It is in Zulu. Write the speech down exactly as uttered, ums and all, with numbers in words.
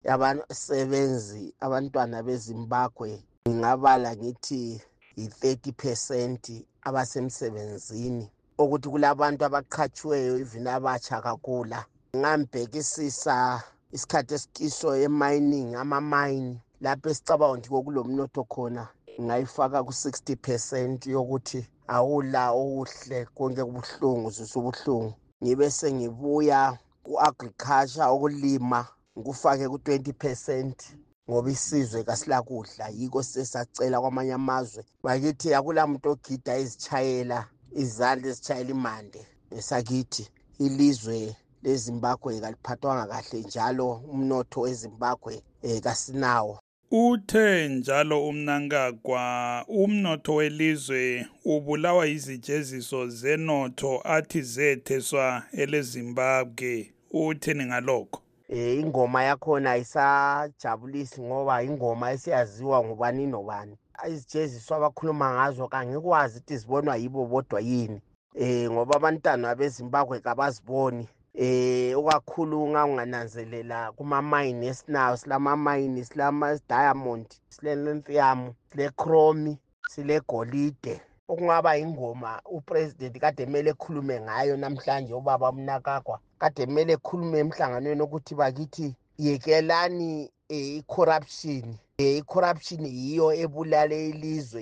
yabasebenzi abantwana beZimbabwe ngingabala ngithi yi-thirty percent abasemsebenzini, ukuthi kulabantu abaqhatshiweyo even abatsha kakula. Ngambhekisisa isikhathi esikiso emining, ama-mine lapho esicabanga ukuthi kokulomnotho khona, ngayifaka ku-sixty percent yokuthi awula okuhle, konke kubuhlungu, susubuhlungu. Ngibe sengibuya ku-agriculture, ukulima, ngikufake ku-twenty percent ngoba isizwe kasilakudla, yiko sesacela kwamanye amazwe bakithi akula muntu ogida izitshayela izandla ezitshayela imande esakithi. Ilizwe leZimbabwe kaliphathwanga kahle, njalo umnotho weZimbabwe eh, kasinawo. Uthe njalo uMnangagwa umnotho welizwe ubulawa izijeziso zenotho athi zetheswa eleZimbabwe. Utheni ngalokho? Eh, ingoma yakhona ayisajabulisi ngoba ingoma esiyaziwa ngubani nobani. Izijeziso abakhuluma ngazo kangikwazi ukuthi zibonwa yibo bodwa yini. Eh, ngoba abantwana beZimbabwe kabaziboni. Eh, okakhulu ungananzelela kuma-mine esinawo, silama-mine, silama-diamond, sile-lithium, sile-chrome, sile-golide. Okungaba ingoma upresident kade kumele ekhulume ngayo namhlanje, ubaba Mnangagwa kade kumele ekhulume emhlanganweni ukuthi bakithi yekelani i-corruption. I-corruption yiyo ebulale ilizwe.